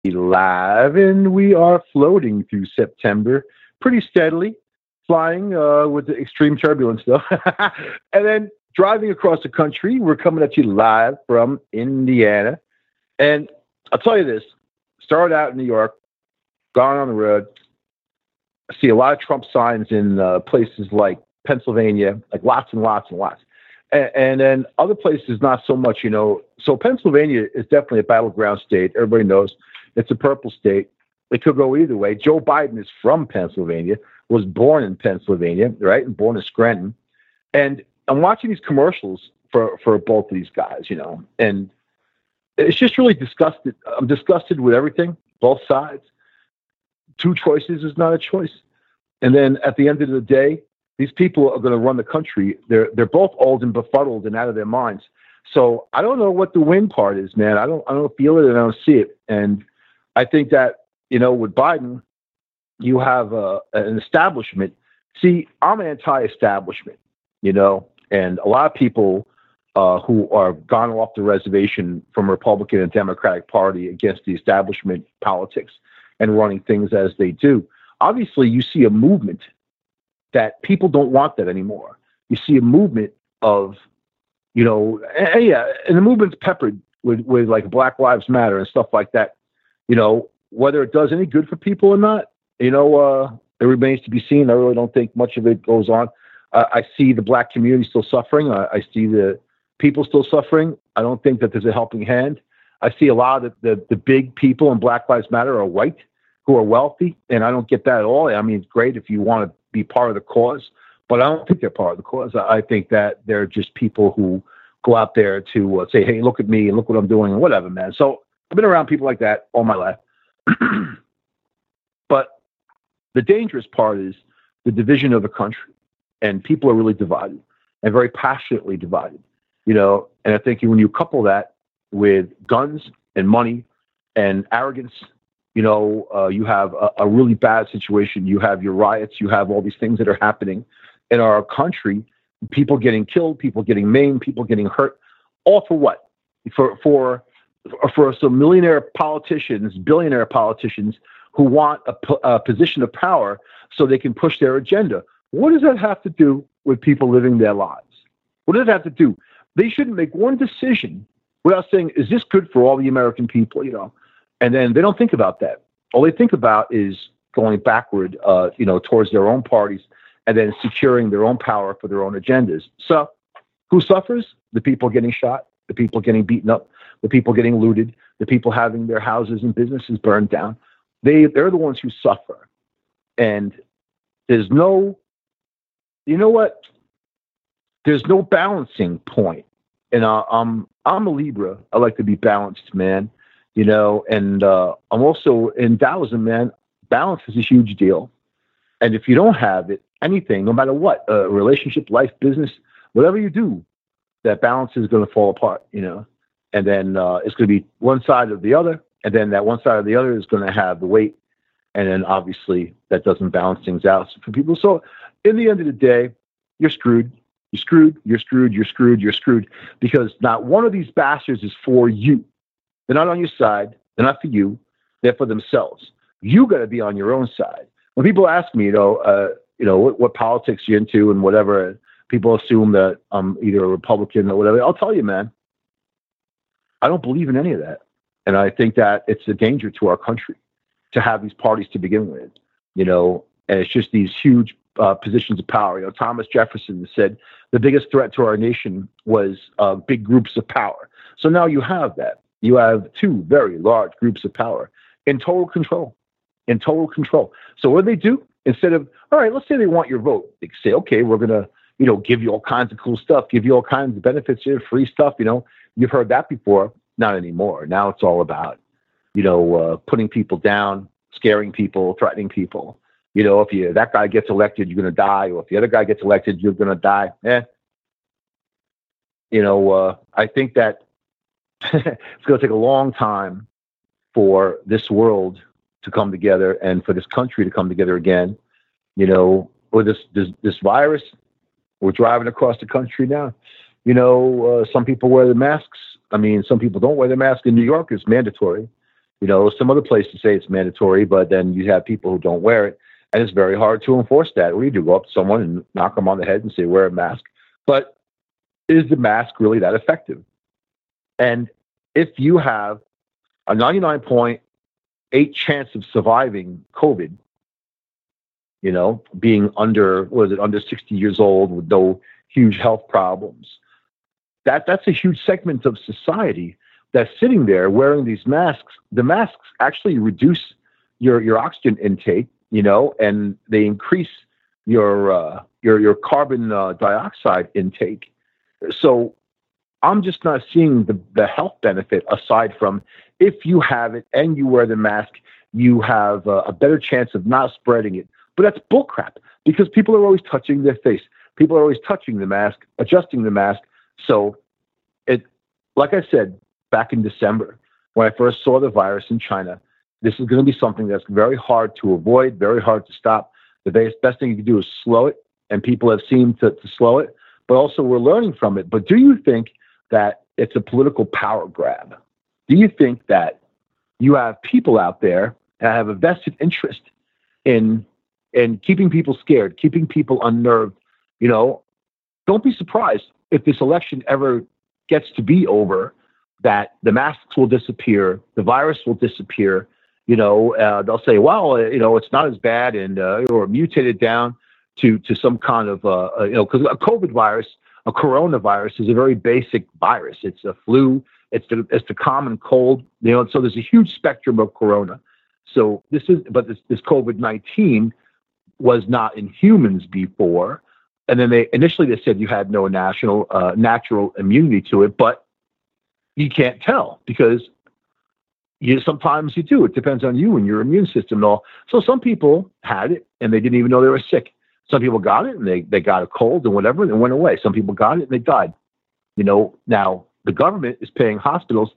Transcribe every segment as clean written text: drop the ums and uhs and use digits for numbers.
live, and we are floating through September pretty steadily, flying with the extreme turbulence, though. And then driving across the country, we're coming at you live from Indiana. And I'll tell you this, started out in New York, gone on the road. I see a lot of Trump signs in places like Pennsylvania, like lots and lots and lots. And then other places, not so much, you know. So Pennsylvania is definitely a battleground state. Everybody knows it's a purple state. It could go either way. Joe Biden is from Pennsylvania, was born in Pennsylvania, right? And born in Scranton. And I'm watching these commercials for both of these guys, you know, and it's just really disgusted. I'm disgusted with everything, both sides. Two choices is not a choice. And then at the end of the day, these people are going to run the country. They're both old and befuddled and out of their minds. So I don't know what the win part is, man. I don't feel it and I don't see it. And I think that, you know, with Biden, you have an establishment. See, I'm anti-establishment, you know, and a lot of people who are gone off the reservation from Republican and Democratic Party against the establishment politics and running things as they do. Obviously, you see a movement that people don't want that anymore. You see a movement of, you know, and the movement's peppered with like Black Lives Matter and stuff like that. You know, whether it does any good for people or not, you know, it remains to be seen. I really don't think much of it goes on. I see the Black community still suffering. I see the people still suffering. I don't think that there's a helping hand. I see a lot of the big people in Black Lives Matter are white, who are wealthy, and I don't get that at all. I mean, it's great if you want to be part of the cause, but I don't think they're part of the cause. I think that they're just people who go out there to say, hey, look at me and look what I'm doing and whatever, man. So I've been around people like that all my life. But the dangerous part is the division of the country, and people are really divided and very passionately divided, you know, and I think when you couple that with guns and money and arrogance, you know, you have a really bad situation. You have your riots. You have all these things that are happening in our country. People getting killed, people getting maimed, people getting hurt. All for what? For some millionaire politicians, billionaire politicians who want a position of power so they can push their agenda. What does that have to do with people living their lives? What does that have to do? They shouldn't make one decision without saying, is this good for all the American people, you know? And then they don't think about that. All they think about is going backward, you know, towards their own parties and then securing their own power for their own agendas. So who suffers? The people getting shot, the people getting beaten up, the people getting looted, the people having their houses and businesses burned down. They're the ones who suffer. And there's no, you know what? There's no balancing point. And I'm a Libra. I like to be balanced, man. You know, and I'm also in Taoism, man. Balance is a huge deal. And if you don't have it, anything, no matter what, relationship, life, business, whatever you do, that balance is going to fall apart, you know. And then it's going to be one side or the other. And then that one side or the other is going to have the weight. And then obviously that doesn't balance things out for people. So in the end of the day, you're screwed. You're screwed. You're screwed. You're screwed. You're screwed. Because not one of these bastards is for you. They're not on your side. They're not for you. They're for themselves. You got to be on your own side. When people ask me, you know, what politics you're into and whatever, people assume that I'm either a Republican or whatever. I'll tell you, man, I don't believe in any of that. And I think that it's a danger to our country to have these parties to begin with, you know, and it's just these huge positions of power. You know, Thomas Jefferson said the biggest threat to our nation was big groups of power. So now you have that. You have two very large groups of power in total control, So what do? Instead of, all right, let's say they want your vote. They say, okay, we're going to, you know, give you all kinds of cool stuff, give you all kinds of benefits, free stuff. You know, you've heard that before. Not anymore. Now it's all about, you know, putting people down, scaring people, threatening people. You know, if that guy gets elected, you're going to die. Or if the other guy gets elected, you're going to die. You know, I think that it's going to take a long time for this world to come together and for this country to come together again. You know, with this virus, we're driving across the country now. You know, some people wear the masks. I mean, some people don't wear the mask. In New York, it's mandatory. Some other places say it's mandatory, but then you have people who don't wear it, and it's very hard to enforce that. What do you do? Go up to someone and knock them on the head and say, wear a mask? But is the mask really that effective? And if you have a 99.8 chance of surviving COVID, being under 60 years old with no huge health problems, that's a huge segment of society that's sitting there wearing these masks. The masks actually reduce your oxygen intake, and they increase your carbon dioxide intake. So I'm just not seeing the health benefit aside from if you have it and you wear the mask, you have a better chance of not spreading it. But that's bullcrap because people are always touching their face. People are always touching the mask, adjusting the mask. So like I said, back in December, when I first saw the virus in China, this is going to be something that's very hard to avoid, very hard to stop. The best thing you can do is slow it, and people have seemed to slow it, but also we're learning from it. But do you think that it's a political power grab? Do you think that you have people out there that have a vested interest in keeping people scared, keeping people unnerved? Don't be surprised if this election ever gets to be over, that the masks will disappear, the virus will disappear. They'll say, well, it's not as bad, and or mutated down to some kind of because a COVID virus, a coronavirus, is a very basic virus. It's a flu. It's the common cold. So there's a huge spectrum of corona. So this COVID-19 was not in humans before, and then they said you had no natural immunity to it, but you can't tell because sometimes you do. It depends on you and your immune system and all. So some people had it and they didn't even know they were sick. Some people got it and they got a cold and whatever and it went away. Some people got it and they died. Now the government is paying hospitals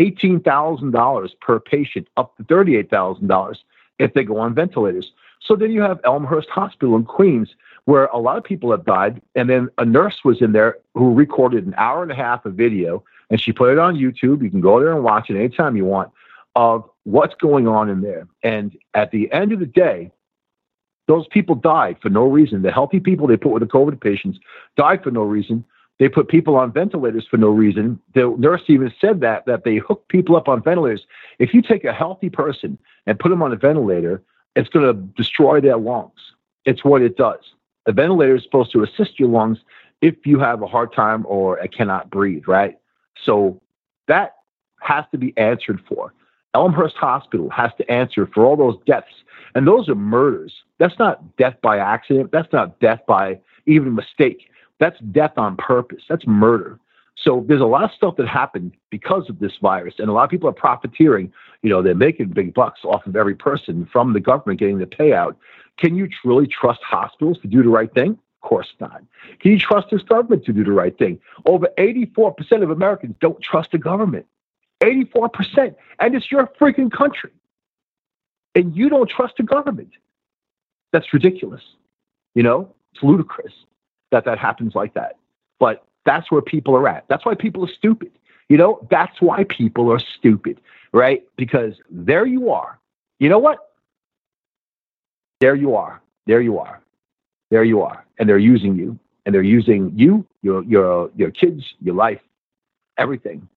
$18,000 per patient, up to $38,000 if they go on ventilators. So then you have Elmhurst Hospital in Queens, where a lot of people have died, and then a nurse was in there who recorded an hour and a half of video, and she put it on YouTube. You can go there and watch it anytime you want, of what's going on in there. And at the end of the day, those people died for no reason. The healthy people they put with the COVID patients died for no reason. They put people on ventilators for no reason. The nurse even said that they hook people up on ventilators. If you take a healthy person and put them on a ventilator, it's going to destroy their lungs. It's what it does. A ventilator is supposed to assist your lungs if you have a hard time or cannot breathe, right? So that has to be answered for. Elmhurst Hospital has to answer for all those deaths. And those are murders. That's not death by accident. That's not death by even mistake. That's death on purpose. That's murder. So there's a lot of stuff that happened because of this virus. And a lot of people are profiteering. They're making big bucks off of every person from the government getting the payout. Can you truly trust hospitals to do the right thing? Of course not. Can you trust this government to do the right thing? Over 84% of Americans don't trust the government. 84%. And it's your freaking country. And you don't trust the government. That's ridiculous. It's ludicrous that happens like that. But that's where people are at. That's why people are stupid. That's why people are stupid, right? Because there you are. You know what? There you are. There you are. There you are. And they're using you. And they're using you, your kids, your life, everything,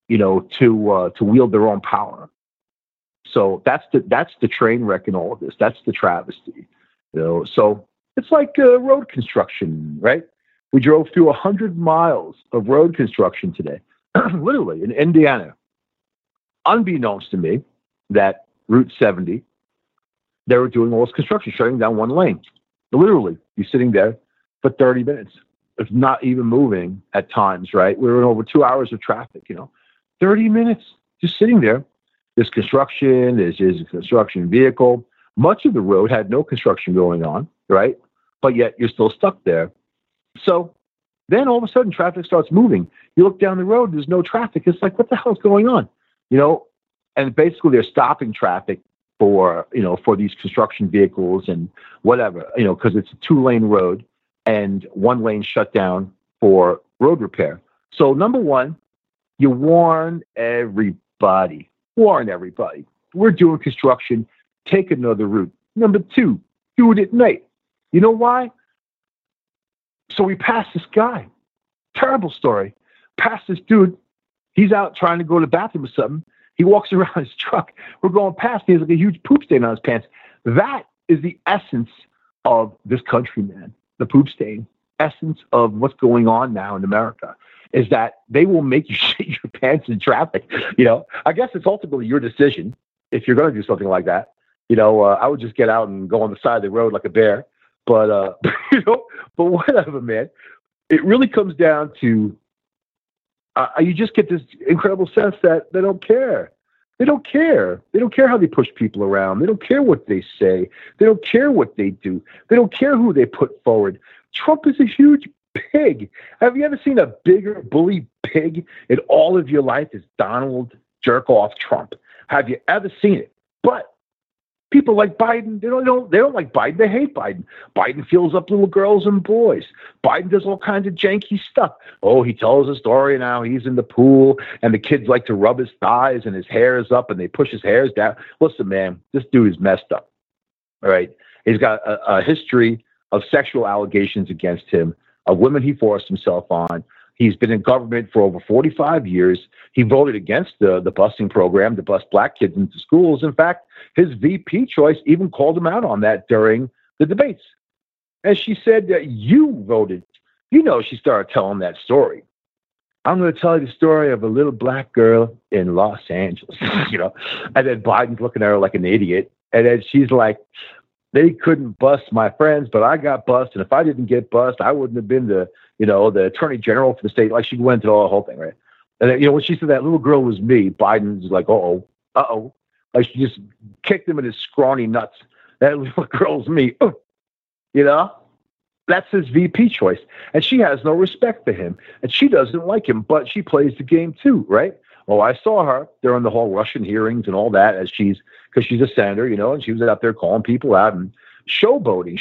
to wield their own power. So that's the train wreck in all of this. That's the travesty. So it's like road construction, right? We drove through 100 miles of road construction today, literally in Indiana. Unbeknownst to me, that Route 70, they were doing all this construction, shutting down one lane. Literally, you're sitting there for 30 minutes. It's not even moving at times, right? We were in over 2 hours of traffic, 30 minutes just sitting there. There's construction, there's a construction vehicle. Much of the road had no construction going on, right? But yet you're still stuck there. So then all of a sudden traffic starts moving. You look down the road, there's no traffic. It's like, what the hell's going on? And basically they're stopping traffic for these construction vehicles and whatever, because it's a 2-lane road and 1 lane shut down for road repair. So number one, you warn everybody. we're doing construction. Take another route. Number two, do it at night. You know why? So we passed this guy. Terrible story. Passed this dude. He's out trying to go to the bathroom or something. He walks around his truck. We're going past. He has like a huge poop stain on his pants. That is the essence of this country, man. The poop stain. Essence of what's going on now in America is that they will make you shit your pants in traffic. You know, I guess it's ultimately your decision if you're going to do something like that. You know, I would just get out and go on the side of the road like a bear. But, you know, but whatever, man. It really comes down to you just get this incredible sense that they don't care. They don't care. They don't care how they push people around. They don't care what they say. They don't care what they do. They don't care who they put forward. Trump is a huge pig. Have you ever seen a bigger bully pig in all of your life? Is Donald Jerk-off Trump. Have you ever seen it? But people like Biden, they don't like Biden. They hate Biden. Biden fills up little girls and boys. Biden does all kinds of janky stuff. Oh, he tells a story now. He's in the pool, and the kids like to rub his thighs, and his hair is up, and they push his hairs down. Listen, man, this dude is messed up. All right, he's got a history of sexual allegations against him, of women he forced himself on. He's been in government for over 45 years. He voted against the busing program to bus black kids into schools. In fact, his VP choice even called him out on that during the debates. And she said that you voted. You know, she started telling that story. I'm going to tell you the story of a little black girl in Los Angeles, you know. And then Biden's looking at her like an idiot. And then she's like, they couldn't bust my friends, but I got bust. And if I didn't get bust, I wouldn't have been the attorney general for the state. Like, she went into the whole thing, right? And then, you know, when she said that little girl was me, Biden's like, uh-oh. Like, she just kicked him in his scrawny nuts. That little girl's me. You know? That's his VP choice. And she has no respect for him. And she doesn't like him, but she plays the game too, right? Well, I saw her during the whole Russian hearings and all that, because she's a senator, you know, and she was out there calling people out and showboating,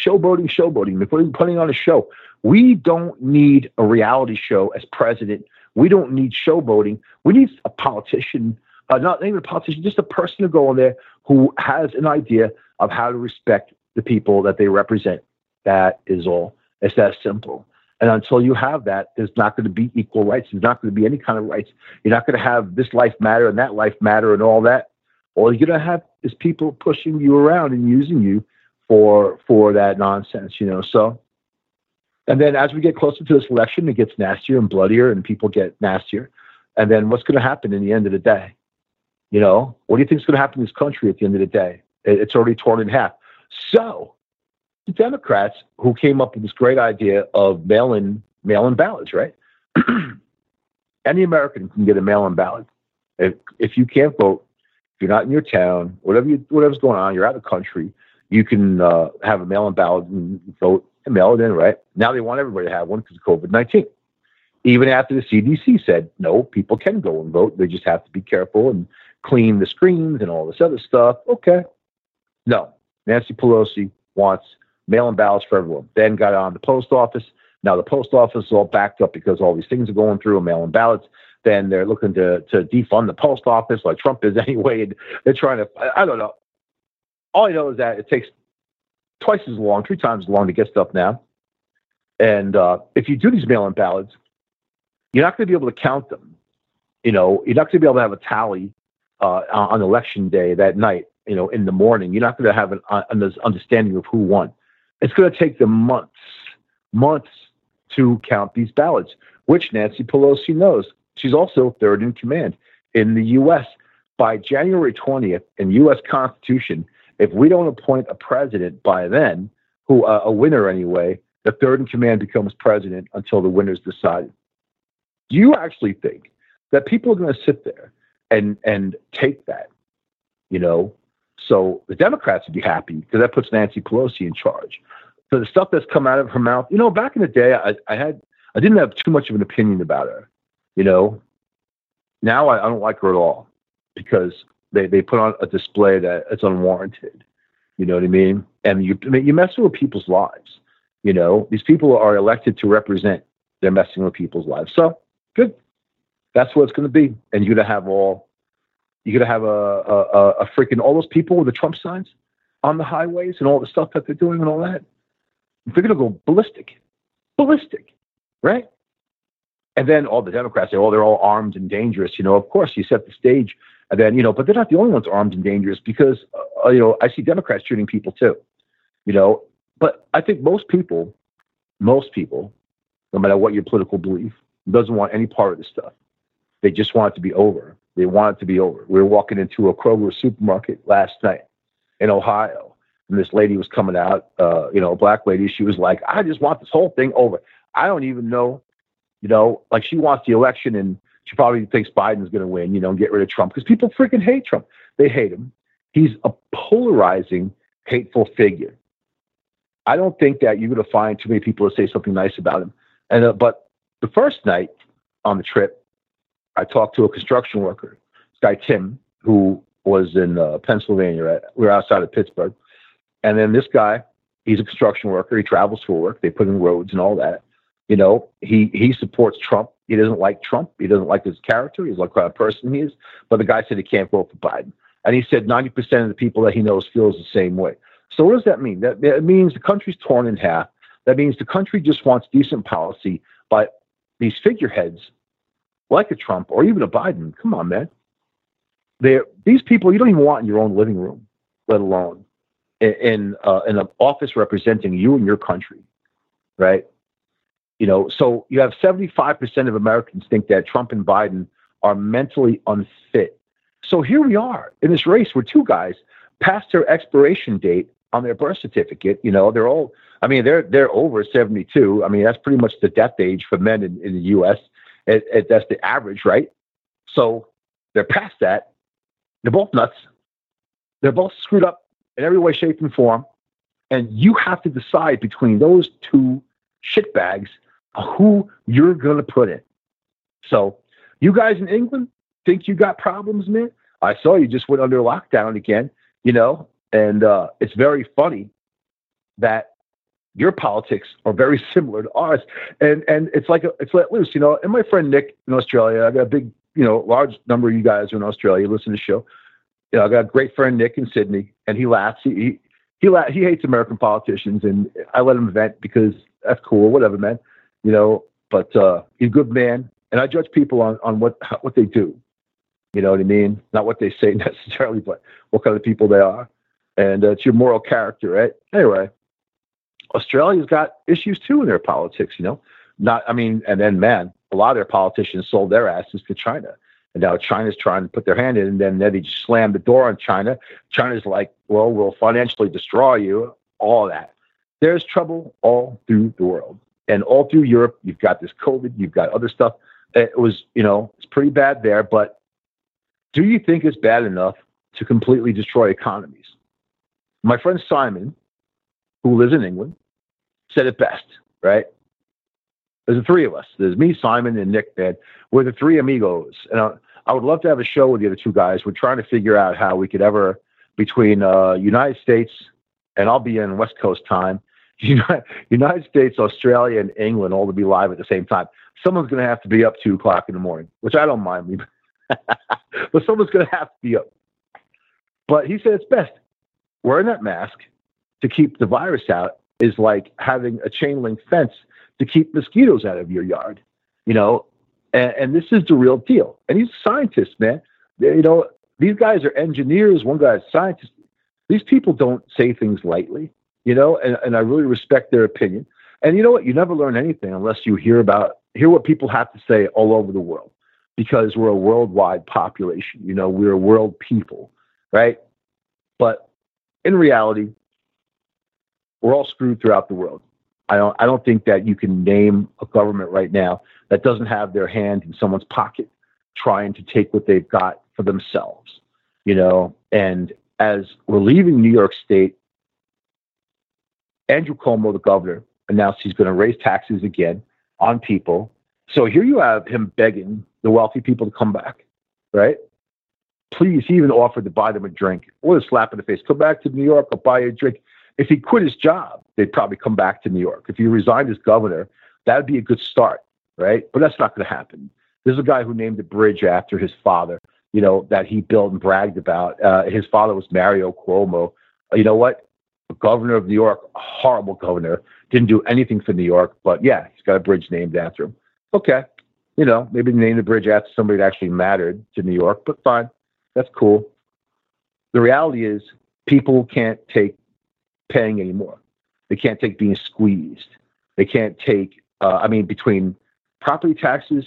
putting on a show. We don't need a reality show as president. We don't need showboating. We need a politician, not even a politician, just a person to go in there who has an idea of how to respect the people that they represent. That is all. It's that simple. And until you have that, there's not going to be equal rights. There's not going to be any kind of rights. You're not going to have this life matter and that life matter and all that. All you're going to have is people pushing you around and using you for that nonsense, you know. So, and then as we get closer to this election, it gets nastier and bloodier and people get nastier. And then what's going to happen in the end of the day? You know, what do you think is going to happen in this country at the end of the day? It's already torn in half. So the Democrats, who came up with this great idea of mail-in ballots, right? Any American can get a mail-in ballot. If you can't vote, if you're not in your town, whatever's going on, you're out of the country, you can have a mail-in ballot and vote and mail it in, right? Now they want everybody to have one because of COVID-19. Even after the CDC said, no, people can go and vote. They just have to be careful and clean the screens and all this other stuff. Okay. No, Nancy Pelosi wants mail-in ballots for everyone. Then got on the post office. Now the post office is all backed up because all these things are going through mail-in ballots. Then they're looking to defund the post office like Trump is anyway. And they're trying to, I don't know. All I know is that it takes twice as long, 3 times as long to get stuff now. And if you do these mail-in ballots, you're not going to be able to count them. You know, you're not going to be able to have a tally on election day that night, you know, in the morning. You're not going to have an understanding of who won. It's going to take them months to count these ballots, which Nancy Pelosi knows. She's also third in command in the U.S. By January 20th in U.S. Constitution, if we don't appoint a president by then, who a winner anyway, the third in command becomes president until the winner's decided. Do you actually think that people are going to sit there and take that, you know? So the Democrats would be happy because that puts Nancy Pelosi in charge. So the stuff that's come out of her mouth, you know, back in the day, I didn't have too much of an opinion about her, you know. Now I don't like her at all because they put on a display that it's unwarranted. You know what I mean? And you messing with people's lives. You know, these people are elected to represent. They're messing with people's lives. So good. That's what it's going to be. And you're going to have all You're going to have a freaking all those people with the Trump signs on the highways and all the stuff that they're doing and all that. They're going to go ballistic, right? And then all the Democrats say, oh, they're all armed and dangerous. Of course, you set the stage. And then, but they're not the only ones armed and dangerous because, I see Democrats shooting people too, But I think most people, no matter what your political belief, doesn't want any part of this stuff. They just want it to be over. They want it to be over. We were walking into a Kroger supermarket last night in Ohio, and this lady was coming out, a black lady. She was like, I just want this whole thing over. I don't even know, like she wants the election and she probably thinks Biden's going to win, and get rid of Trump because people freaking hate Trump. They hate him. He's a polarizing, hateful figure. I don't think that you're going to find too many people to say something nice about him. And but the first night on the trip, I talked to a construction worker, this guy Tim, who was in Pennsylvania. We were outside of Pittsburgh. And then this guy, he's a construction worker. He travels for work. They put in roads and all that. He supports Trump. He doesn't like Trump. He doesn't like his character. He's like what kind of person he is. But the guy said he can't vote for Biden. And he said 90% of the people that he knows feels the same way. So what does that mean? That means the country's torn in half. That means the country just wants decent policy. But these figureheads, like a Trump or even a Biden, come on, man. These people you don't even want in your own living room, let alone in an office representing you and your country, right? So you have 75% of Americans think that Trump and Biden are mentally unfit. So here we are in this race where two guys passed their expiration date on their birth certificate. They're all, they're over 72. That's pretty much the death age for men in the U.S. That's the average, right? So they're past that. They're both nuts. They're both screwed up in every way, shape, and form. And you have to decide between those two shitbags who you're going to put in. So you guys in England think you got problems, man? I saw you just went under lockdown again, and it's very funny that your politics are very similar to ours. And it's let loose, and my friend Nick in Australia, I got a big, large number of you guys are in Australia, listen to the show. I got a great friend, Nick, in Sydney, and he laughs. He hates American politicians, and I let him vent because that's cool, whatever, man. But he's a good man, and I judge people on what they do. You know what I mean? Not what they say necessarily, but what kind of people they are. And it's your moral character, right? Anyway, Australia's got issues too in their politics, and then, man, a lot of their politicians sold their asses to China. And now China's trying to put their hand in, and then they just slammed the door on China. China's like, well, we'll financially destroy you, all that. There's trouble all through the world. And all through Europe, you've got this COVID, you've got other stuff. It was, it's pretty bad there. But do you think it's bad enough to completely destroy economies? My friend Simon, who lives in England, said it best, right? There's the three of us. There's me, Simon, and Nick, man. We're the three amigos. And I would love to have a show with the other two guys. We're trying to figure out how we could ever, between United States, and I'll be in West Coast time, United States, Australia, and England all to be live at the same time. Someone's going to have to be up 2 o'clock in the morning, which I don't mind. But someone's going to have to be up. But he said it's best. Wearing that mask to keep the virus out is like having a chain link fence to keep mosquitoes out of your yard, and this is the real deal. And he's a scientist, man. These guys are engineers. One guy's a scientist. These people don't say things lightly, and I really respect their opinion. And you know what? You never learn anything unless you hear what people have to say all over the world, because we're a worldwide population. We're a world people, right? But in reality, we're all screwed throughout the world. I don't think that you can name a government right now that doesn't have their hand in someone's pocket trying to take what they've got for themselves, And as we're leaving New York State, Andrew Cuomo, the governor, announced he's going to raise taxes again on people. So here you have him begging the wealthy people to come back, right? Please, he even offered to buy them a drink. What a slap in the face. Come back to New York, I'll buy you a drink. If he quit his job, they'd probably come back to New York. If he resigned as governor, that would be a good start, right? But that's not going to happen. There's a guy who named a bridge after his father. that he built and bragged about. His father was Mario Cuomo. You know what? The governor of New York, a horrible governor, didn't do anything for New York, but yeah, he's got a bridge named after him. Okay. Maybe name the bridge after somebody that actually mattered to New York, but fine. That's cool. The reality is people can't take paying anymore. They can't take being squeezed. They can't take, between property taxes,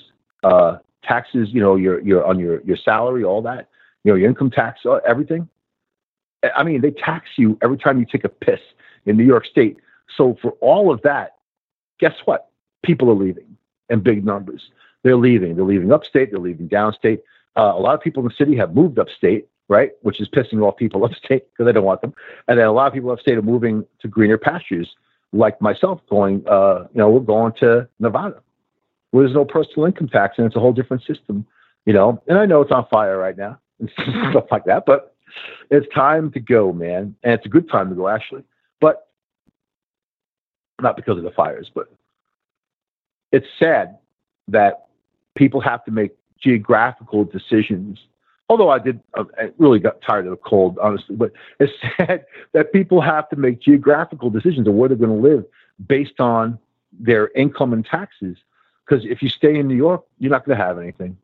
your on your salary, all that, your income tax, everything. They tax you every time you take a piss in New York State. So for all of that, guess what? People are leaving in big numbers. They're leaving. They're leaving upstate. They're leaving downstate. A lot of people in the city have moved upstate, right? Which is pissing off people upstate because they don't want them. And then a lot of people upstate are moving to greener pastures, like myself, going, we're going to Nevada, where there's no personal income tax, and it's a whole different system, And I know it's on fire right now and stuff like that, but it's time to go, man. And it's a good time to go, actually. But not because of the fires, but it's sad that people have to make geographical decisions. Although I really got tired of the cold, honestly, but it's sad that people have to make geographical decisions of where they're going to live based on their income and taxes. Because if you stay in New York, you're not going to have anything.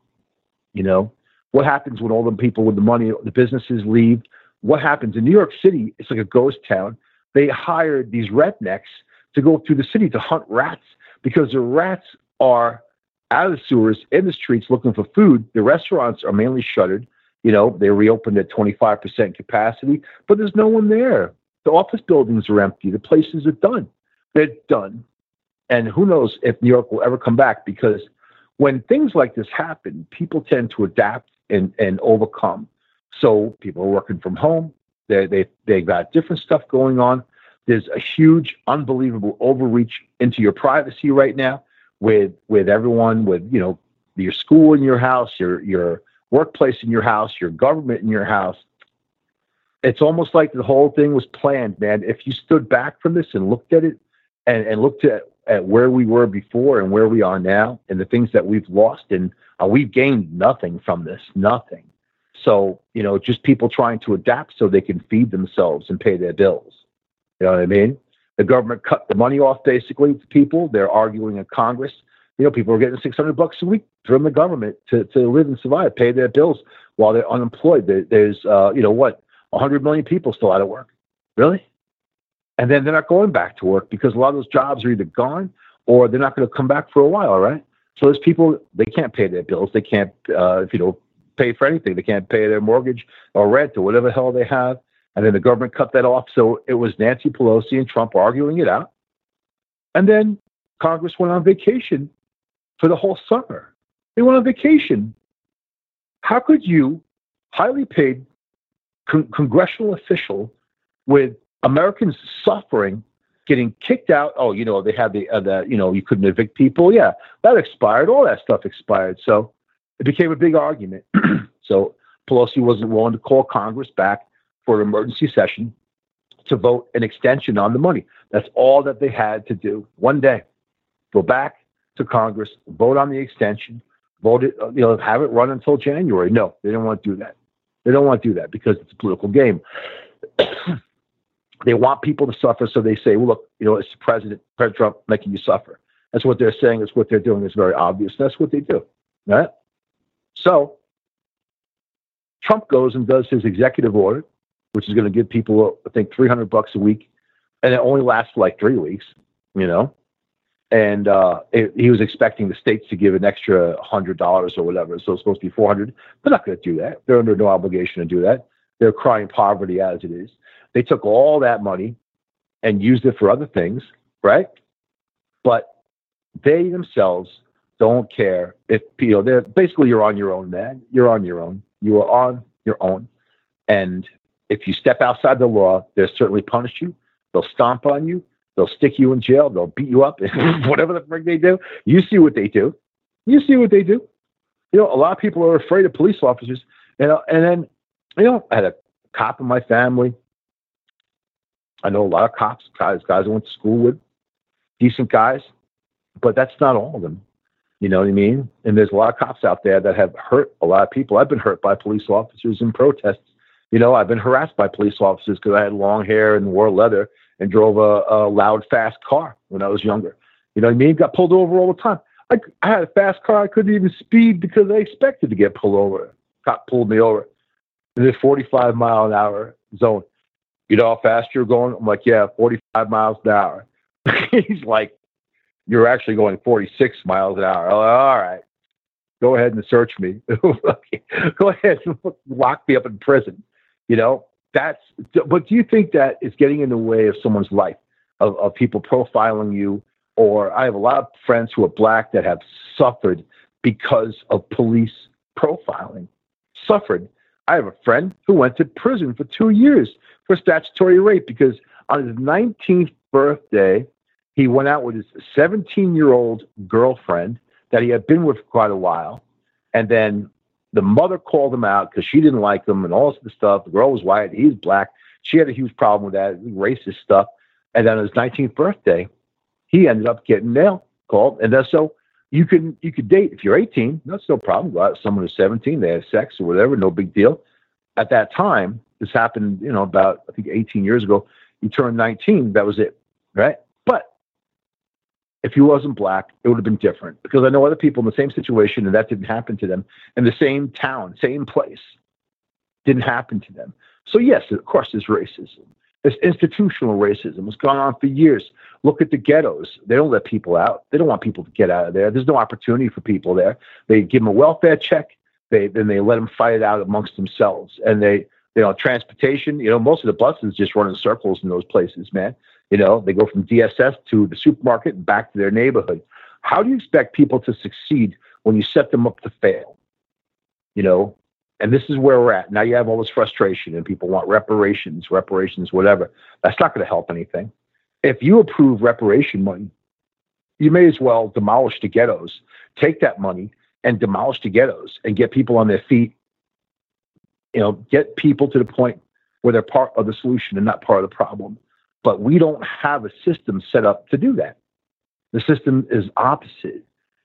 What happens when all the people with the money, the businesses leave? What happens in New York City? It's like a ghost town. They hired these rednecks to go through the city to hunt rats because the rats are out of the sewers, in the streets looking for food. The restaurants are mainly shuttered. They reopened at 25% capacity, but there's no one there. The office buildings are empty. The places are done. They're done. And who knows if New York will ever come back, because when things like this happen, people tend to adapt and overcome. So people are working from home. They've got different stuff going on. There's a huge, unbelievable overreach into your privacy right now with everyone, with, your school in your house, your workplace in your house, your government in your house. It's almost like the whole thing was planned, man. If you stood back from this and looked at it and looked at where we were before and where we are now and the things that we've lost, and we've gained nothing from this, nothing. So, just people trying to adapt so they can feed themselves and pay their bills. You know what I mean? The government cut the money off basically to people. They're arguing in Congress. People are getting $600 a week from the government to live and survive, pay their bills while they're unemployed. There's 100 million people still out of work. Really? And then they're not going back to work because a lot of those jobs are either gone or they're not going to come back for a while, right? So there's people, they can't pay their bills. They can't, pay for anything. They can't pay their mortgage or rent or whatever the hell they have. And then the government cut that off. So it was Nancy Pelosi and Trump arguing it out. And then Congress went on vacation for the whole summer. They went on vacation. How could you, highly paid congressional official with Americans suffering, getting kicked out? Oh, they had you couldn't evict people. Yeah, that expired. All that stuff expired. So it became a big argument. So Pelosi wasn't willing to call Congress back for an emergency session to vote an extension on the money. That's all that they had to do. One day, go back to Congress, vote on the extension, vote it, have it run until January. No, they don't want to do that. They don't want to do that because it's a political game. They want people to suffer, so they say, well, look, it's President Trump making you suffer. That's what they're saying. That's what they're doing. It's very obvious. That's what they do, right? So Trump goes and does his executive order, which is going to give people, I think, $300 a week, and it only lasts for like 3 weeks, And he was expecting the states to give an extra $100 or whatever, so it's supposed to be $400. They're not going to do that. They're under no obligation to do that. They're crying poverty as it is. They took all that money and used it for other things, right? But they themselves don't care if they're basically, you're on your own, man. You're on your own. You are on your own. And if you step outside the law, they'll certainly punish you. They'll stomp on you. They'll stick you in jail. They'll beat you up. Whatever the frick they do, you see what they do. You see what they do. A lot of people are afraid of police officers. And then, I had a cop in my family. I know a lot of cops, guys I went to school with, decent guys, but that's not all of them. You know what I mean? And there's a lot of cops out there that have hurt a lot of people. I've been hurt by police officers in protests. You know, I've been harassed by police officers because I had long hair and wore leather and drove a loud, fast car when I was younger. You know what I mean? Got pulled over all the time. I had a fast car. I couldn't even speed because I expected to get pulled over. Cop pulled me over in this 45-mile-an-hour zone. You know how fast you're going? I'm like, yeah, 45 miles an hour. He's like, you're actually going 46 miles an hour. I'm like, all right. Go ahead and search me. Go ahead and lock me up in prison. You know, but do you think that is getting in the way of someone's life, of people profiling you? Or I have a lot of friends who are black that have suffered because of police profiling. Suffered. I have a friend who went to prison for 2 years for statutory rape because on his 19th birthday, he went out with his 17-year-old girlfriend that he had been with for quite a while. And then the mother called him out because she didn't like him and all this stuff. The girl was white. He's black. She had a huge problem with that, racist stuff. And then on his 19th birthday, he ended up getting nail called. And so you could date if you're 18. That's no problem. Go out with someone who's 17. They have sex or whatever. No big deal. At that time, this happened, you know, about, I think, 18 years ago. You turned 19. That was it. Right. But if he wasn't black, it would have been different because I know other people in the same situation and that didn't happen to them in the same town, same place. Didn't happen to them. So yes, of course, there's racism. There's institutional racism. It's gone on for years. Look at the ghettos. They don't let people out. They don't want people to get out of there. There's no opportunity for people there. They give them a welfare check. Then they let them fight it out amongst themselves. And transportation, you know, most of the buses just run in circles in those places, man. You know, they go from DSS to the supermarket and back to their neighborhood. How do you expect people to succeed when you set them up to fail? You know, and this is where we're at. Now you have all this frustration and people want reparations, whatever. That's not going to help anything. If you approve reparation money, you may as well demolish the ghettos. Take that money and demolish the ghettos and get people on their feet. You know, get people to the point where they're part of the solution and not part of the problem. But we don't have a system set up to do that. The system is opposite.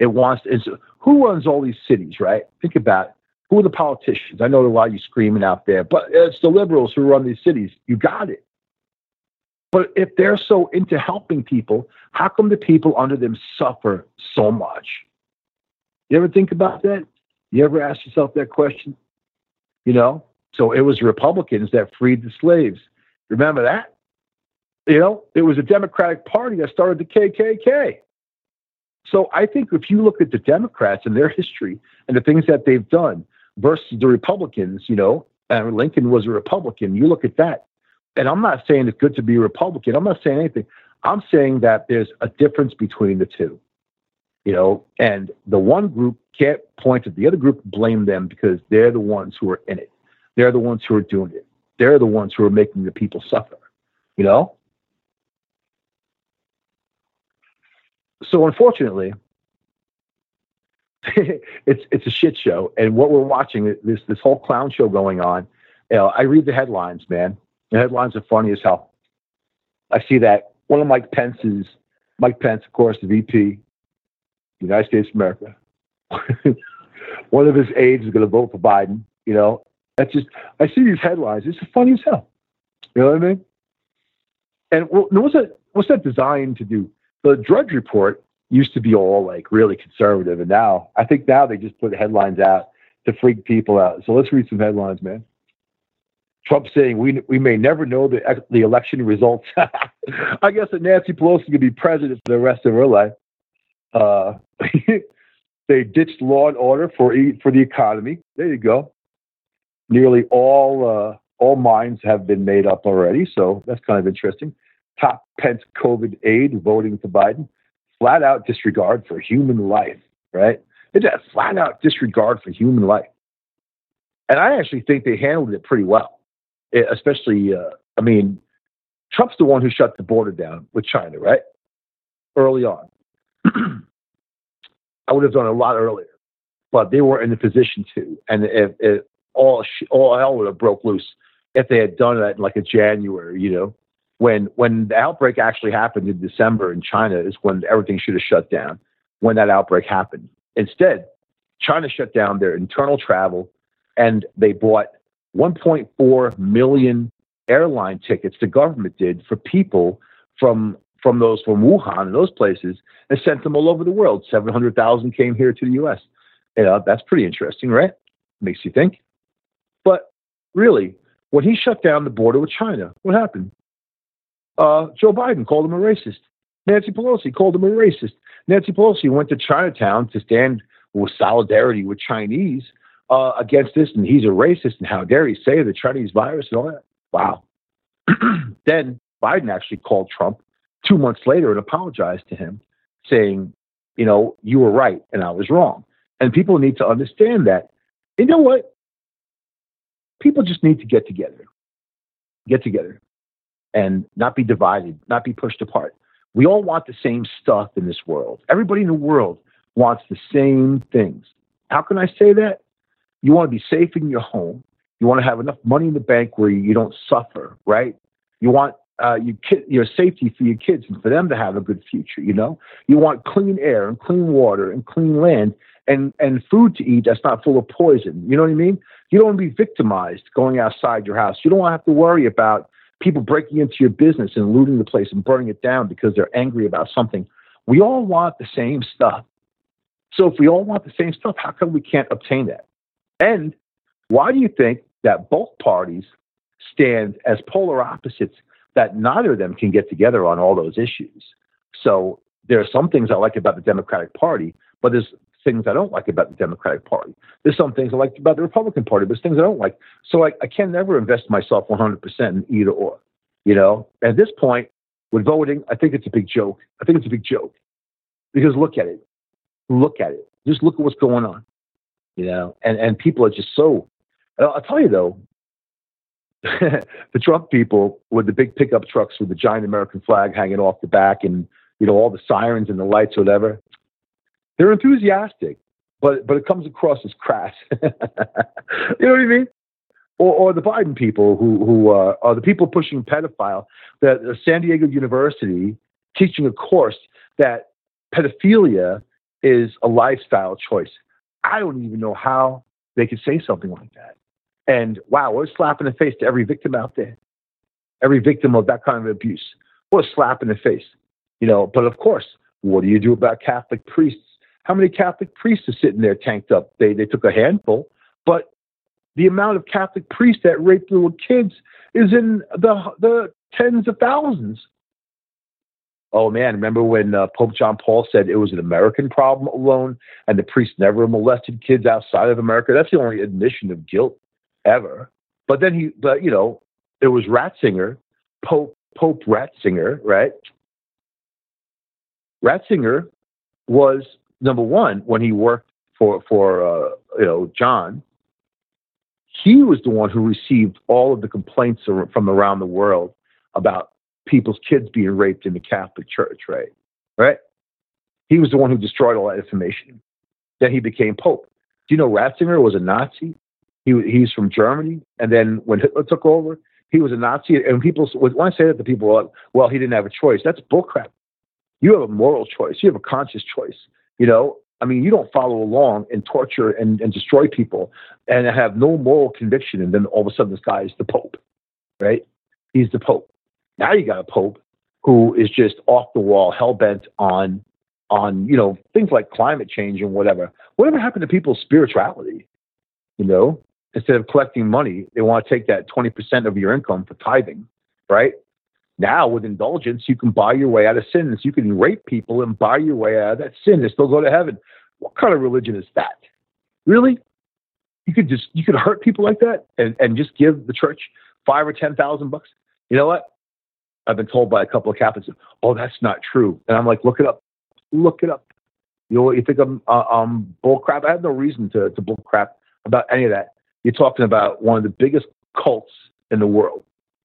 Who runs all these cities, right? Think about it. Who are the politicians? I know there are a lot of you screaming out there, but it's the liberals who run these cities. You got it. But if they're so into helping people, how come the people under them suffer so much? You ever think about that? You ever ask yourself that question? You know? So it was Republicans that freed the slaves. Remember that? You know, it was a Democratic Party that started the KKK. So I think if you look at the Democrats and their history and the things that they've done versus the Republicans, you know, and Lincoln was a Republican, you look at that. And I'm not saying it's good to be a Republican. I'm not saying anything. I'm saying that there's a difference between the two, you know, and the one group can't point at the other group and blame them because they're the ones who are in it. They're the ones who are doing it. They're the ones who are making the people suffer, you know? So unfortunately, it's a shit show. And what we're watching, this whole clown show going on, you know, I read the headlines, man. The headlines are funny as hell. I see that one of Mike Pence, of course, the VP, United States of America. One of his aides is going to vote for Biden. You know, I see these headlines. It's funny as hell. You know what I mean? And what's that designed to do? The Drudge Report used to be all like really conservative, and now I think they just put headlines out to freak people out. So let's read some headlines, man. Trump saying we may never know the election results. I guess that Nancy Pelosi could be president for the rest of her life. They ditched law and order for the economy. There you go. Nearly all minds have been made up already, so that's kind of interesting. Top Pence COVID aide voting for Biden. Flat out disregard for human life, right? It's a flat out disregard for human life. And I actually think they handled it pretty well. Especially, Trump's the one who shut the border down with China, right? Early on. I would have done a lot earlier, but they were in a position to. And if all hell would have broke loose if they had done that in like a January, you know. When the outbreak actually happened in December in China is when everything should have shut down, when that outbreak happened. Instead, China shut down their internal travel, and they bought 1.4 million airline tickets. The government did for people from Wuhan and those places, and sent them all over the world. 700,000 came here to the U.S. That's pretty interesting, right? Makes you think. But really, when he shut down the border with China, what happened? Joe Biden called him a racist. Nancy Pelosi called him a racist. Nancy Pelosi went to Chinatown to stand with solidarity with Chinese against this, and he's a racist, and how dare he say the Chinese virus and all that. Wow. Then Biden actually called Trump 2 months later and apologized to him, saying, you were right and I was wrong. And people need to understand that. You know what? People just need to get together and not be divided, not be pushed apart. We all want the same stuff in this world. Everybody in the world wants the same things. How can I say that? You want to be safe in your home. You want to have enough money in the bank where you don't suffer, right? You want your safety for your kids and for them to have a good future, You want clean air and clean water and clean land and food to eat that's not full of poison. You know what I mean? You don't want to be victimized going outside your house. You don't want to have to worry about people breaking into your business and looting the place and burning it down because they're angry about something. We all want the same stuff. So if we all want the same stuff, how come we can't obtain that? And why do you think that both parties stand as polar opposites, that neither of them can get together on all those issues? So there are some things I like about the Democratic Party, but there's things I don't like about the Democratic Party. There's some things I like about the Republican Party, but there's things I don't like. So I can never invest myself 100% in either or. At this point, with voting, I think it's a big joke. Because look at it. Just look at what's going on. And people are just so. I'll tell you though, the Trump people with the big pickup trucks with the giant American flag hanging off the back and all the sirens and the lights or whatever, they're enthusiastic, but it comes across as crass. You know what I mean? Or the Biden people who are the people pushing pedophile, that San Diego University teaching a course that pedophilia is a lifestyle choice. I don't even know how they could say something like that. And wow, what a slap in the face to every victim out there, every victim of that kind of abuse. What a slap in the face, But of course, what do you do about Catholic priests? How many Catholic priests are sitting there tanked up? They took a handful, but the amount of Catholic priests that rape little kids is in the tens of thousands. Oh man, remember when Pope John Paul said it was an American problem alone, and the priests never molested kids outside of America? That's the only admission of guilt ever. But then it was Ratzinger, Pope Ratzinger, right? Ratzinger was number one when he worked for John. He was the one who received all of the complaints from around the world about people's kids being raped in the Catholic Church, right? Right? He was the one who destroyed all that information. Then he became Pope. Do you know Ratzinger was a Nazi? He's from Germany, and then when Hitler took over, he was a Nazi. And when I say that to people, are like, well, he didn't have a choice. That's bullcrap. You have a moral choice. You have a conscious choice. You don't follow along and torture and destroy people and have no moral conviction, and then all of a sudden this guy is the Pope, right? He's the Pope. Now you got a Pope who is just off the wall, hell bent on things like climate change and whatever. Whatever happened to people's spirituality? Instead of collecting money, they want to take that 20% of your income for tithing, right? Now, with indulgence, you can buy your way out of sins. You can rape people and buy your way out of that sin and still go to heaven. What kind of religion is that? Really? You could hurt people like that and just give the church $5,000 or $10,000? You know what? I've been told by a couple of Catholics, oh, that's not true. And I'm like, look it up. You think I'm bull crap? I have no reason to bull crap about any of that. You're talking about one of the biggest cults in the world,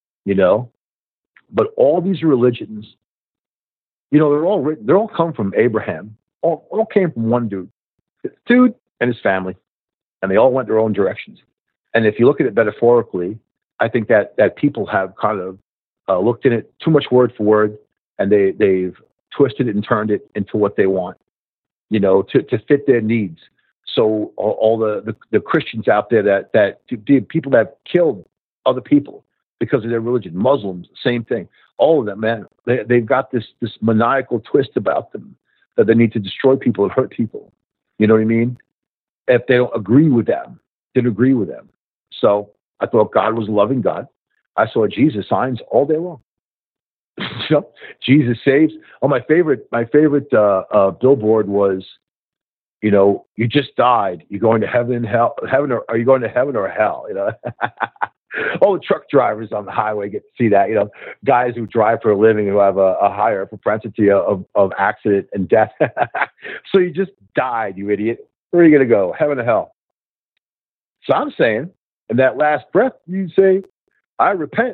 But all these religions, they're all come from Abraham. All came from one dude and his family, and they all went their own directions. And if you look at it metaphorically, I think that people have kind of looked at it too much word for word, and they've twisted it and turned it into what they want. to fit their needs. So all the Christians out there that the people that killed other people because of their religion, Muslims, same thing. All of them, man, they've got this maniacal twist about them that they need to destroy people and hurt people. You know what I mean? If they don't agree with them, didn't agree with them. So I thought God was a loving God. I saw Jesus signs all day long. Jesus saves. Oh, my favorite billboard was, you just died. You're going to heaven and hell. Are you going to heaven or hell? All the truck drivers on the highway get to see that. Guys who drive for a living who have a higher propensity of accident and death. So you just died, you idiot. Where are you going to go? Heaven or hell? So I'm saying, in that last breath, you say, I repent.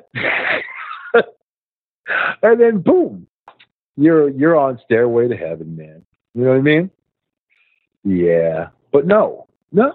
And then boom, you're on stairway to heaven, man. You know what I mean? Yeah. But no.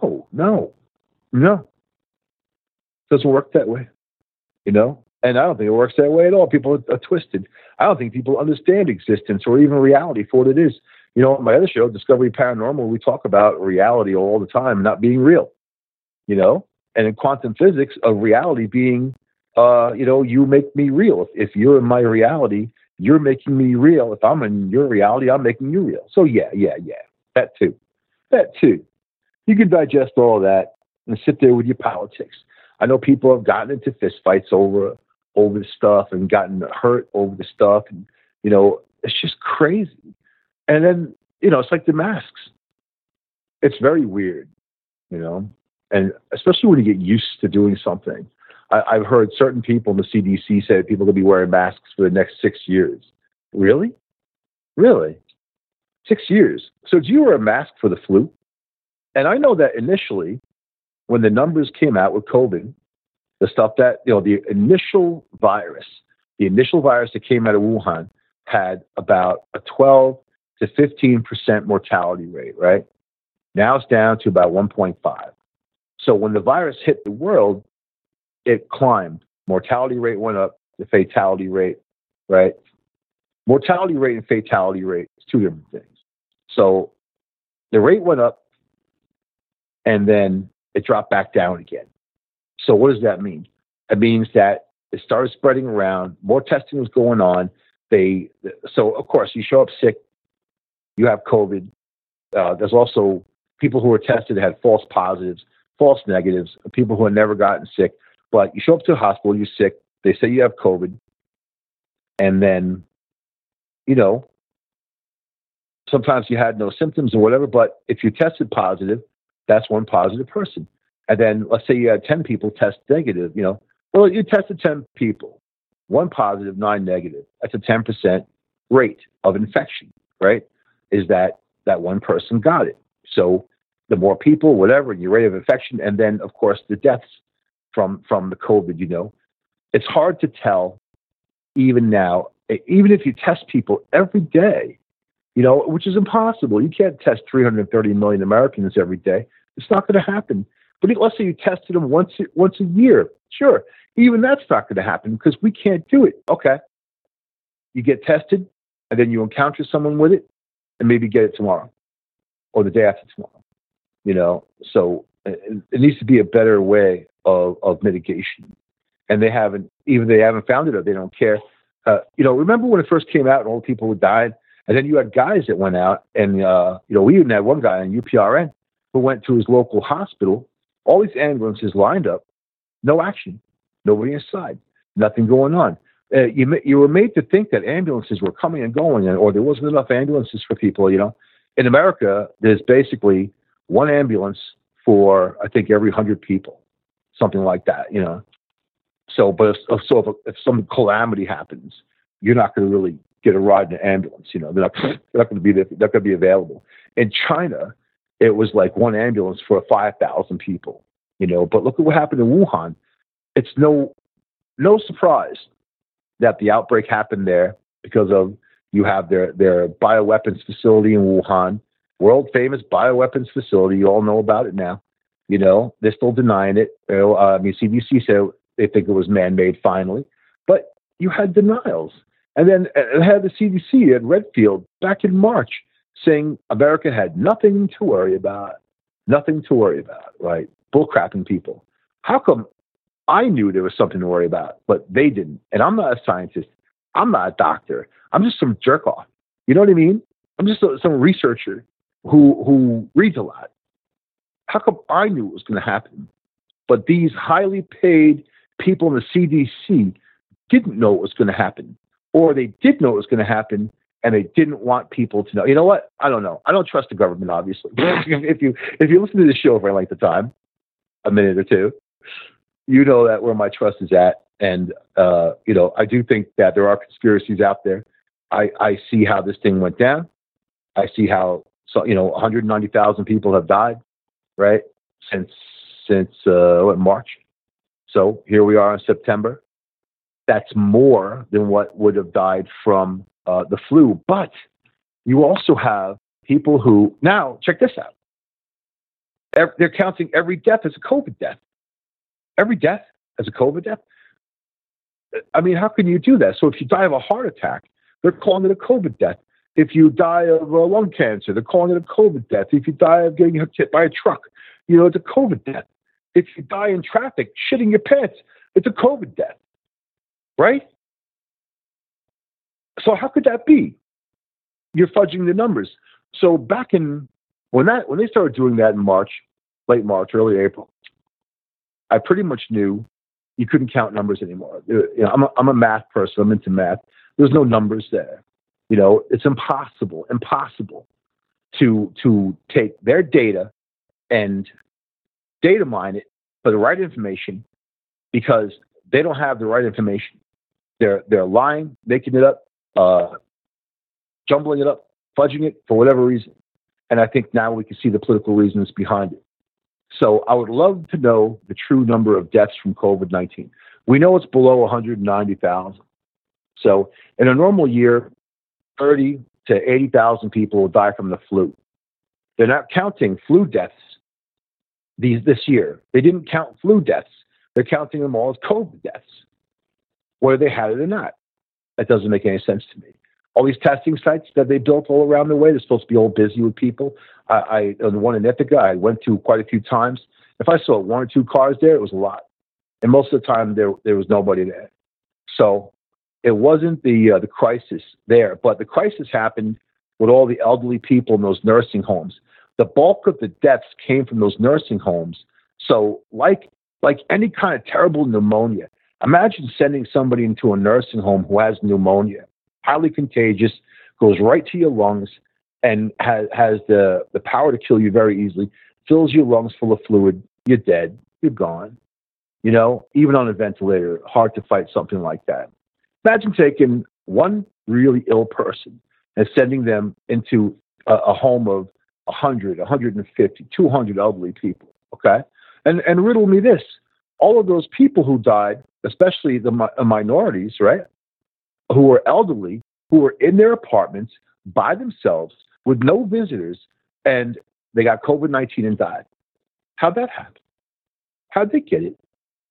Doesn't work that way. And I don't think it works that way at all. People are twisted. I don't think people understand existence or even reality for what it is. On my other show, Discovery Paranormal, we talk about reality all the time not being real. And in quantum physics, of reality being, you make me real. If you're in my reality, you're making me real. If I'm in your reality, I'm making you real. So yeah. That too. You can digest all of that and sit there with your politics. I know people have gotten into fistfights over this stuff and gotten hurt over the stuff. And, it's just crazy. And then, it's like the masks. It's very weird, and especially when you get used to doing something. I've heard certain people in the CDC say that people are going to be wearing masks for the next 6 years. Really? 6 years. So do you wear a mask for the flu? And I know that initially, when the numbers came out with COVID, the stuff that, the initial virus that came out of Wuhan had about a 12 to 15% mortality rate, right? Now it's down to about 1.5. So when the virus hit the world, it climbed. Mortality rate went up, the fatality rate, right? Mortality rate and fatality rate is two different things. So the rate went up and then it dropped back down again. So what does that mean? It means that it started spreading around, more testing was going on. So of course you show up sick, you have COVID. There's also people who were tested that had false positives, false negatives, people who had never gotten sick. But you show up to a hospital, you're sick, they say you have COVID, and then, sometimes you had no symptoms or whatever, but if you tested positive, that's one positive person. And then let's say you had 10 people test negative, well, you tested 10 people, one positive, 9 negative. That's a 10% rate of infection, right? Is that one person got it. So the more people, whatever, your rate of infection, and then, of course, the deaths from the COVID, it's hard to tell even now, even if you test people every day, which is impossible. You can't test 330 million Americans every day. It's not going to happen. But let's say you tested them once a year. Sure. Even that's not going to happen because we can't do it. Okay. You get tested and then you encounter someone with it and maybe get it tomorrow or the day after tomorrow, so it needs to be a better way of mitigation. And they haven't found it or they don't care. Remember when it first came out and all the people who died? And then you had guys that went out and, we even had one guy on UPRN who went to his local hospital. All these ambulances lined up, no action, nobody inside, nothing going on. You were made to think that ambulances were coming and going, or there wasn't enough ambulances for people. In America, there's basically one ambulance for, I think, every 100 people, something like that. So, but if some calamity happens, you're not going to really get a ride in an ambulance. They're not going to be there. They're going to be available. In China, it was like one ambulance for 5,000 people. But look at what happened in Wuhan. It's no surprise that the outbreak happened there because of you have their bioweapons facility in Wuhan, world famous bioweapons facility. You all know about it now. They're still denying it. CDC said they think it was man-made finally, but you had denials. And then it had the CDC at Redfield back in March saying America had nothing to worry about, nothing to worry about, right? Bullcrapping people. How come I knew there was something to worry about, but they didn't? And I'm not a scientist. I'm not a doctor. I'm just some jerk off. You know what I mean? I'm just some researcher who reads a lot. How come I knew it was going to happen, but these highly paid people in the CDC didn't know it was going to happen, or they did know it was going to happen and they didn't want people to know? You know what? I don't know. I don't trust the government, obviously. if you listen to this show for a length of time, a minute or two, you know that where my trust is at. And I do think that there are conspiracies out there. I see how this thing went down. I see how 190,000 people have died, right? Since March. So here we are in September. That's more than what would have died from the flu. But you also have people who, now check this out. They're counting every death as a COVID death. Every death as a COVID death. I mean, how can you do that? So if you die of a heart attack, they're calling it a COVID death. If you die of lung cancer, they're calling it a COVID death. If you die of getting hit by a truck, it's a COVID death. If you die in traffic, shitting your pants, it's a COVID death, right? So how could that be? You're fudging the numbers. So back in when they started doing that in March, late March, early April, I pretty much knew you couldn't count numbers anymore. I'm a math person. I'm into math. There's no numbers there. It's impossible to take their data and data mine it for the right information, because they don't have the right information. They're lying, making it up, jumbling it up, fudging it for whatever reason. And I think now we can see the political reasons behind it. So I would love to know the true number of deaths from COVID-19. We know it's below 190,000. So in a normal year, 30 to 80,000 people will die from the flu. They're not counting flu deaths this year. They didn't count flu deaths. They're counting them all as COVID deaths, whether they had it or not. That doesn't make any sense to me. All these testing sites that they built all around the way, they're supposed to be all busy with people. On the one in Ithaca, I went to quite a few times. If I saw one or two cars there, it was a lot. And most of the time, there was nobody there. So it wasn't the crisis there, but the crisis happened with all the elderly people in those nursing homes. The bulk of the deaths came from those nursing homes. So like any kind of terrible pneumonia, imagine sending somebody into a nursing home who has pneumonia, highly contagious, goes right to your lungs, and has the power to kill you very easily, fills your lungs full of fluid, you're dead, you're gone. Even on a ventilator, hard to fight something like that. Imagine taking one really ill person and sending them into a home of 100, 150, 200 elderly people, okay? And riddle me this. All of those people who died, especially the minorities, right, who were elderly, who were in their apartments by themselves with no visitors, and they got COVID-19 and died. How'd that happen? How'd they get it?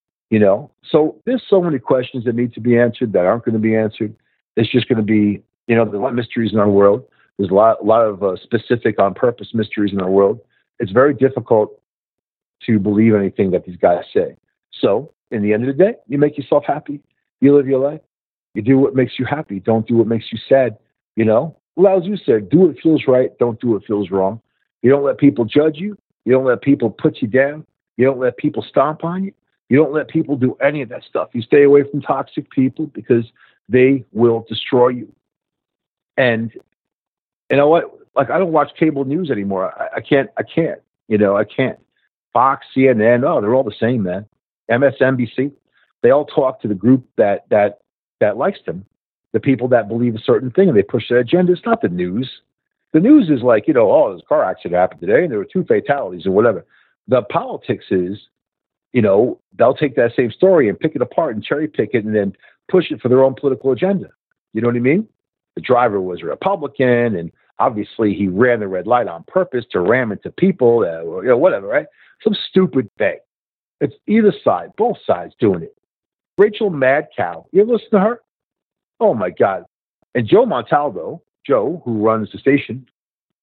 So there's so many questions that need to be answered that aren't going to be answered. It's just going to be, there's a lot of mysteries in our world. There's a lot of specific on purpose mysteries in our world. It's very difficult to believe anything that these guys say. So in the end of the day, you make yourself happy. You live your life. You do what makes you happy. Don't do what makes you sad. Well, as you said, do what feels right. Don't do what feels wrong. You don't let people judge you. You don't let people put you down. You don't let people stomp on you. You don't let people do any of that stuff. You stay away from toxic people because they will destroy you. And you know what? Like, I don't watch cable news anymore. I can't. I can't. Fox, CNN, they're all the same, man. MSNBC, they all talk to the group that likes them, the people that believe a certain thing, and they push their agenda. It's not the news. The news is like, there's a car accident happened today, and there were 2 fatalities or whatever. The politics is, they'll take that same story and pick it apart and cherry pick it and then push it for their own political agenda. You know what I mean? The driver was a Republican, and obviously he ran the red light on purpose to ram into people, whatever, right? Some stupid thing. It's either side, both sides doing it. Rachel Madcow, you ever listen to her? Oh my God. And Joe Montalvo, Joe, who runs the station,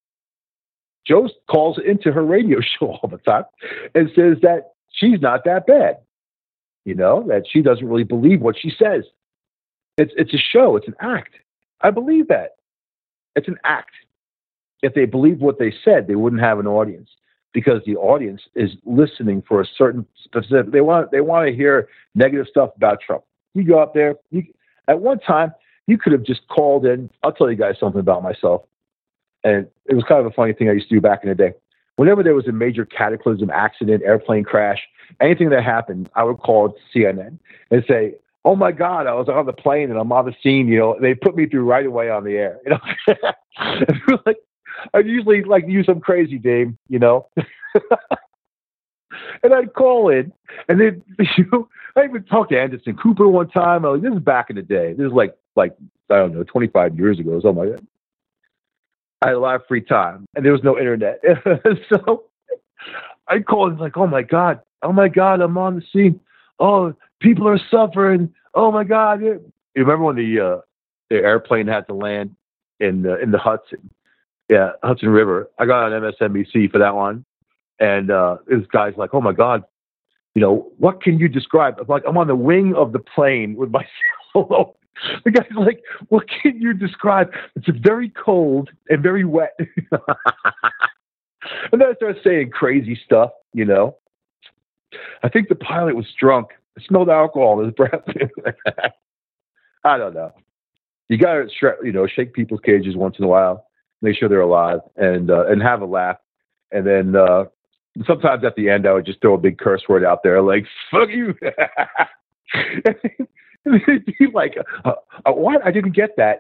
Joe calls into her radio show all the time and says that she's not that bad, that she doesn't really believe what she says. It's a show. It's an act. I believe that. It's an act. If they believed what they said, they wouldn't have an audience, because the audience is listening for a certain specific. They want to hear negative stuff about Trump. You go up there. At one time, you could have just called in. I'll tell you guys something about myself. And it was kind of a funny thing I used to do back in the day. Whenever there was a major cataclysm, accident, airplane crash, anything that happened, I would call CNN and say, "Oh my God, I was on the plane and I'm on the scene." They put me through right away on the air. Like, I'd usually use some crazy name, and I'd call in, and then I even talked to Anderson Cooper one time. This is back in the day. This is like I don't know, 25 years ago, something like that. I had a lot of free time, and there was no internet, so I'd call in like, "Oh my God, I'm on the scene. Oh, people are suffering. Oh my God!" You remember when the airplane had to land in the Hudson? Yeah, Hudson River. I got on MSNBC for that one, and this guy's like, "Oh my God, what can you describe?" I'm like, "I'm on the wing of the plane with my cell phone." The guy's like, "What can you describe?" It's very cold and very wet. And then I started saying crazy stuff, I think the pilot was drunk. I smelled alcohol in his breath. I don't know. You got to, shake people's cages once in a while, make sure they're alive, and have a laugh. And then sometimes at the end, I would just throw a big curse word out there, like "fuck you." And it'd be like, "What? I didn't get that."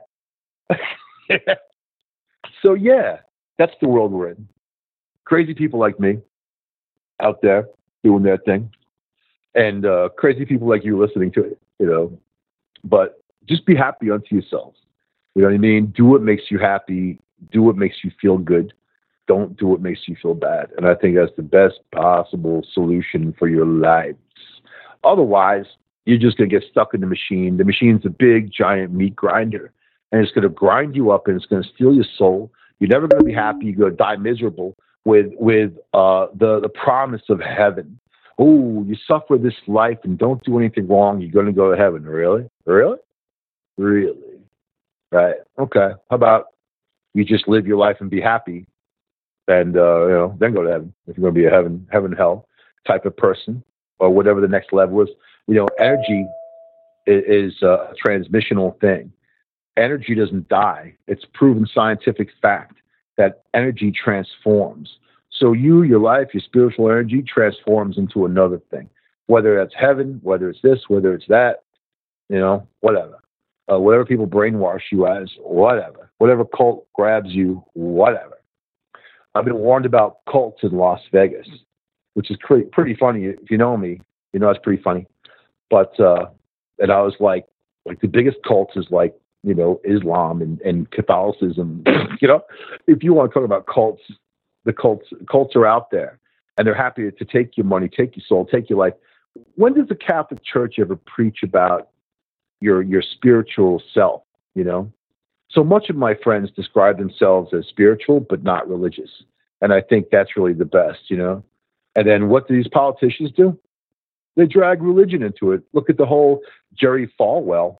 So yeah, that's the world we're in. Crazy people like me out there doing their thing, and crazy people like you listening to it. But just be happy unto yourselves. You know what I mean? Do what makes you happy. Do what makes you feel good. Don't do what makes you feel bad. And I think that's the best possible solution for your lives. Otherwise, you're just going to get stuck in the machine. The machine's a big, giant meat grinder, and it's going to grind you up, and it's going to steal your soul. You're never going to be happy. You're going to die miserable with the promise of heaven. Oh, you suffer this life and don't do anything wrong, you're going to go to heaven. Really? Really? Really? Right. Okay. How about you just live your life and be happy, and then go to heaven, if you're going to be a heaven hell type of person, or whatever the next level is. Energy is a transmissional thing. Energy doesn't die. It's proven scientific fact that energy transforms. So your life, your spiritual energy transforms into another thing, whether that's heaven, whether it's this, whether it's that, whatever. Whatever people brainwash you as, whatever cult grabs you, whatever. I've been warned about cults in Las Vegas, which is pretty funny. If you know me, it's pretty funny. But and I was like the biggest cults is like, Islam and Catholicism. If you want to talk about cults, the cults are out there, and they're happy to take your money, take your soul, take your life. When does the Catholic Church ever preach about your spiritual self? So much of my friends describe themselves as spiritual but not religious, and I think that's really the best. And then what do these politicians do? They drag religion into it. Look at the whole Jerry Falwell,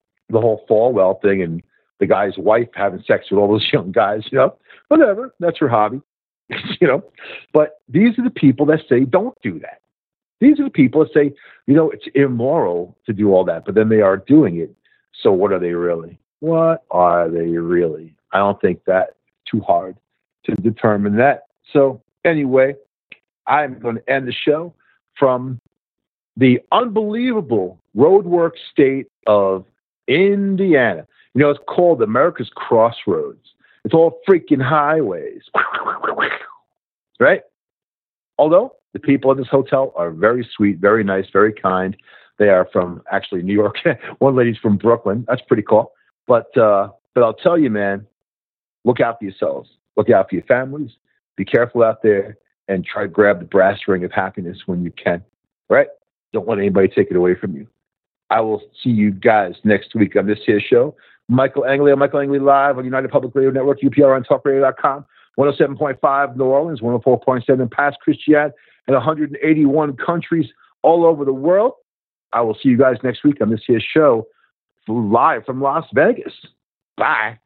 thing, and the guy's wife having sex with all those young guys. Whatever, that's her hobby. But these are the people that say don't do that. These are the people that say, it's immoral to do all that, but then they are doing it. So what are they really? What are they really? I don't think that's too hard to determine that. So anyway, I'm going to end the show from the unbelievable roadwork state of Indiana. It's called America's Crossroads. It's all freaking highways. Right? Although the people at this hotel are very sweet, very nice, very kind. They are from actually New York. One lady's from Brooklyn. That's pretty cool. But I'll tell you, man, look out for yourselves. Look out for your families. Be careful out there, and try to grab the brass ring of happiness when you can. Right? Don't let anybody take it away from you. I will see you guys next week on this here show. Michael Angley on Michael Angley Live on United Public Radio Network, UPR on TalkRadio.com. 107.5 New Orleans, 104.7 Pass Christian, and 181 countries all over the world. I will see you guys next week on this here show live from Las Vegas. Bye.